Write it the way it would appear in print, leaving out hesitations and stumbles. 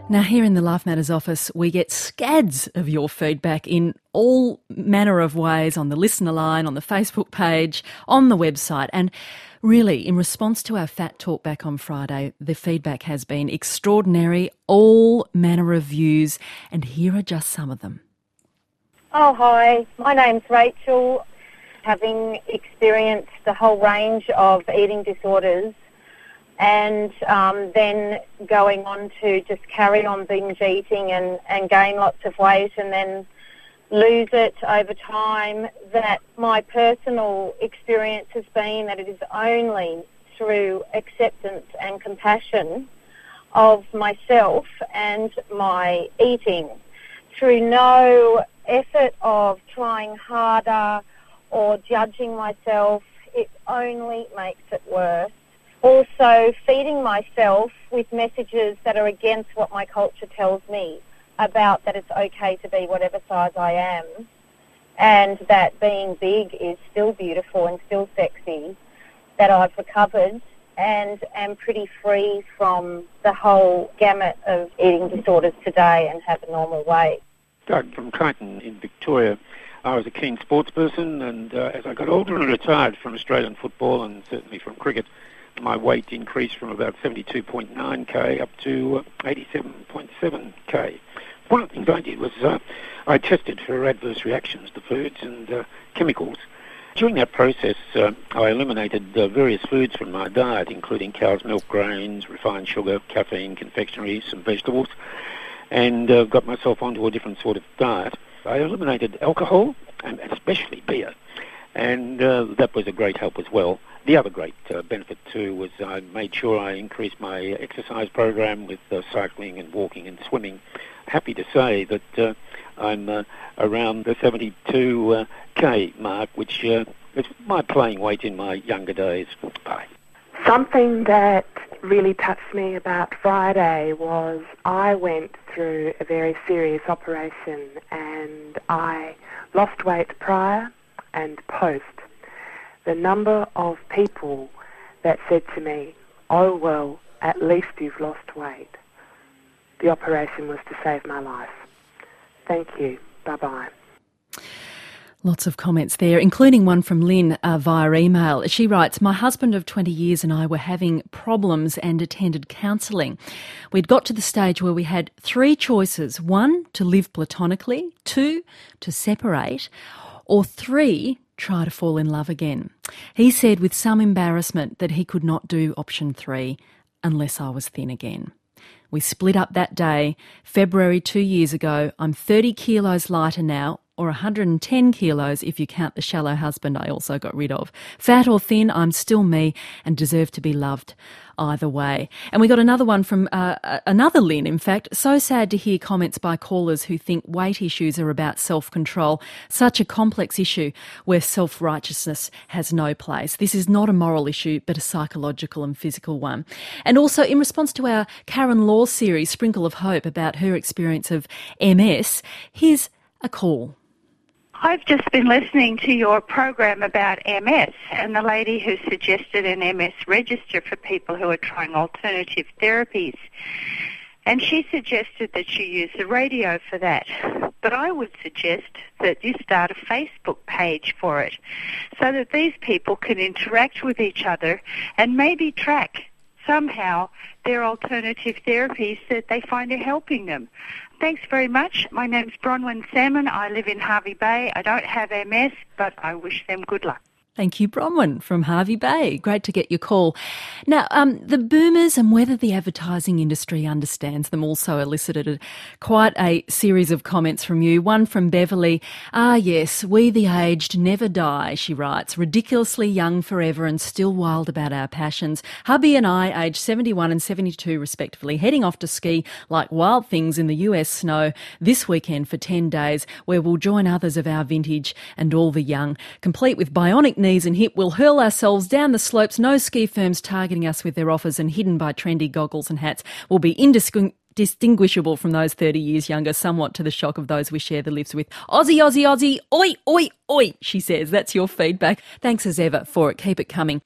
Now, here in the Life Matters office, we get scads of your feedback in all manner of ways on the listener line, on the Facebook page, on the website. And really, in response to our Fat Talk back on Friday, the feedback has been extraordinary, all manner of views, and here are just some of them. Oh, hi. My name's Rachel. Having experienced the whole range of eating disorders, and then going on to just carry on binge eating and gain lots of weight and then lose it over time, that my personal experience has been that it is only through acceptance and compassion of myself and my eating, through no effort of trying harder or judging myself, it only makes it worse. Also, feeding myself with messages that are against what my culture tells me about that it's okay to be whatever size I am, and that being big is still beautiful and still sexy, that I've recovered and am pretty free from the whole gamut of eating disorders today and have a normal weight. Doug from Crichton in Victoria. I was a keen sports person, and as I got older and retired from Australian football and certainly from cricket, my weight increased from about 72.9k up to 87.7k. One of the things I did was I tested for adverse reactions to foods and chemicals. During that process, I eliminated various foods from my diet, including cow's milk, grains, refined sugar, caffeine, confectionery, some vegetables, and got myself onto a different sort of diet. I eliminated alcohol, and especially beer, and that was a great help as well. The other great benefit too was I made sure I increased my exercise program with cycling and walking and swimming. Happy to say that I'm around the 72k mark, which is my playing weight in my younger days. Bye. Something that really touched me about Friday was I went through a very serious operation and I lost weight prior and post. The number of people that said to me, "Oh well, at least you've lost weight." The operation was to save my life. Thank you. Bye-bye. Lots of comments there, including one from Lynn via email. She writes, "My husband of 20 years and I were having problems and attended counselling. We'd got to the stage where we had three choices. 1, to live platonically. 2, to separate. Or 3, try to fall in love again. He said with some embarrassment that he could not do option 3 unless I was thin again. We split up that day, February 2 years ago. I'm 30 kilos lighter now, or 110 kilos if you count the shallow husband I also got rid of. Fat or thin, I'm still me and deserve to be loved either way." And we got another one from another Lynn, in fact. "So sad to hear comments by callers who think weight issues are about self-control. Such a complex issue where self-righteousness has no place. This is not a moral issue, but a psychological and physical one." And also, in response to our Karen Law series, Sprinkle of Hope, about her experience of MS, here's a call. I've just been listening to your program about MS and the lady who suggested an MS register for people who are trying alternative therapies. And she suggested that you use the radio for that. But I would suggest that you start a Facebook page for it so that these people can interact with each other and maybe track somehow their alternative therapies that they find are helping them. Thanks very much. My name's Bronwyn Salmon. I live in Hervey Bay. I don't have MS, but I wish them good luck. Thank you, Bronwyn from Hervey Bay. Great to get your call. Now, the boomers and whether the advertising industry understands them also elicited quite a series of comments from you. One from Beverly. "Ah, yes, we the aged never die," she writes. "Ridiculously young forever and still wild about our passions. Hubby and I, aged 71 and 72 respectively, heading off to ski like wild things in the US snow this weekend for 10 days, where we'll join others of our vintage and all the young, complete with bionic knees and hip. We'll hurl ourselves down the slopes, no ski firms targeting us with their offers, and hidden by trendy goggles and hats. We'll be distinguishable from those 30 years younger, somewhat to the shock of those we share the lifts with. Aussie, Aussie, Aussie, oi, oi, oi," she says. That's your feedback. Thanks as ever for it. Keep it coming.